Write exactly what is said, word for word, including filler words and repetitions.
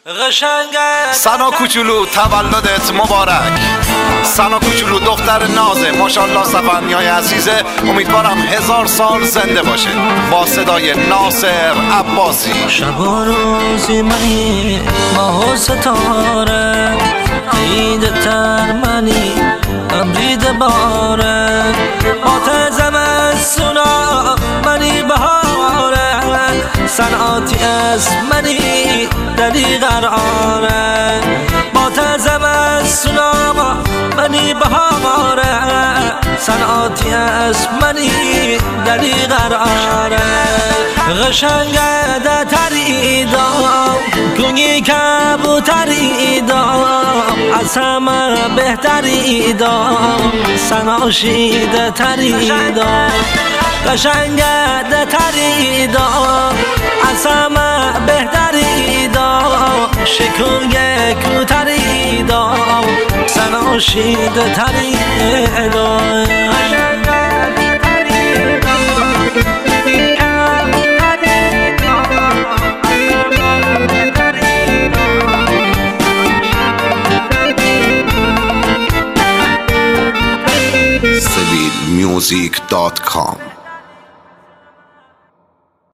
سنا کوچولو تولدت مبارک. سنا کوچولو دختر نازه، ماشاءالله سفنیای عزیزه، امیدوارم هزار سال زنده باشه. با صدای ناصر عباسی. شب و روزی منی ماه و ستاره، عید تر منی امرید باره، آت زمستونا منی بهاره، صنعاتی از منی دلی قراره، آت زمستونا منی بهاره، صنعاتی از منی دلی قراره. قشنگه ده تریدم کنگی کبوتریدم، از همه بهتریدم سناشیده تریدم. قشنگه ده تریدم از همه بهتریدم، شکوی کوتریدم سناشیده تریدم. سبیل میوزیک دات کام